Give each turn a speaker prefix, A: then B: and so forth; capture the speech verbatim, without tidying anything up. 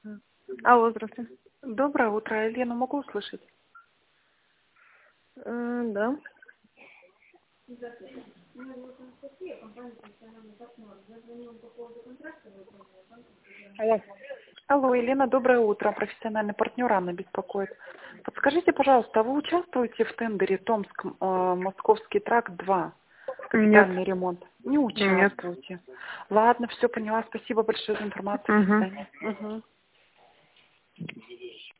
A: Алло, здравствуйте.
B: Доброе утро, Елена, могу услышать?
A: Э, Да. Алло.
B: Алло, Елена, доброе утро. Профессиональный партнер Анна беспокоит. Подскажите, пожалуйста, вы участвуете в тендере Томск, э, Московский тракт два,
A: Нет.
B: капитальный ремонт? Не
A: Нет.
B: участвуете. Ладно, все поняла. Спасибо большое за информацию. До
A: Угу.
B: свидания. Мгм.